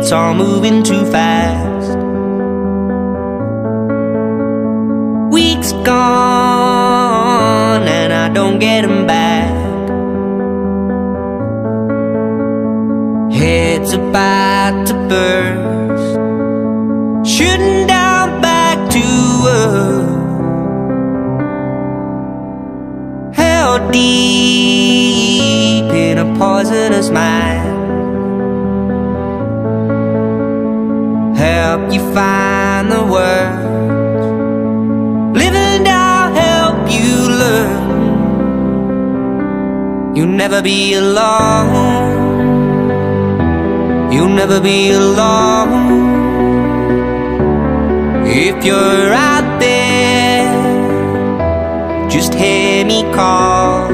it's all moving too fast. Weeks gone and I don't get them back. Head's about to burst, shooting down back to earth. Held deep in a poisonous mind. Help you find the words, living down, help you learn. You'll never be alone. You'll never be alone. If you're out there, just hear me call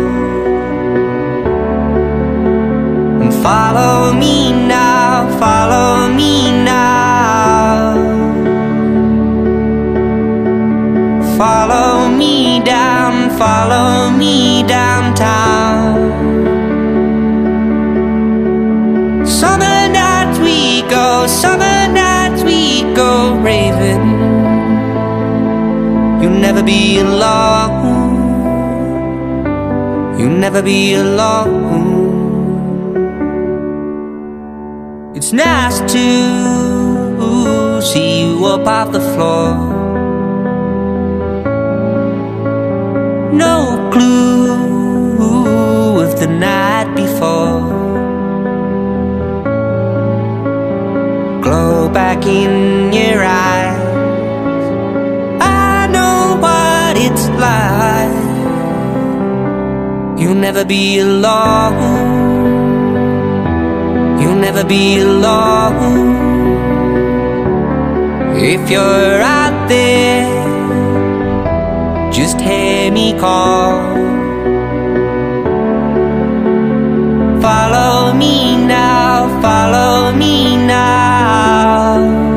and follow me now, follow me now. Follow me downtown. Summer nights we go, summer nights we go raving. You'll never be alone. You'll never be alone. It's nice to see you up off the floor. No clue of the night before. Glow back in your eyes, I know what it's like. You'll never be alone. You'll never be alone. If you're out there, just hear me call. Follow me now, follow me now.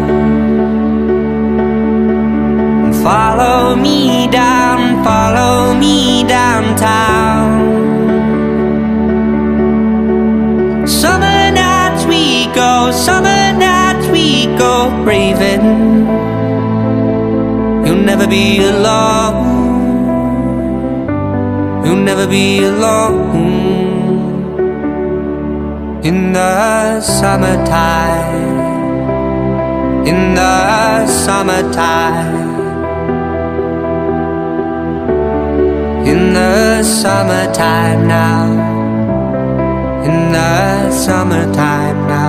Follow me downtown. Summer nights we go, summer nights we go raving. You'll never be alone. You'll never be alone. In the summertime, in the summertime, in the summertime now, in the summertime now,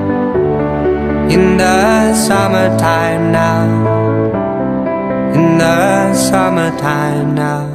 in the summertime now, in the summertime now.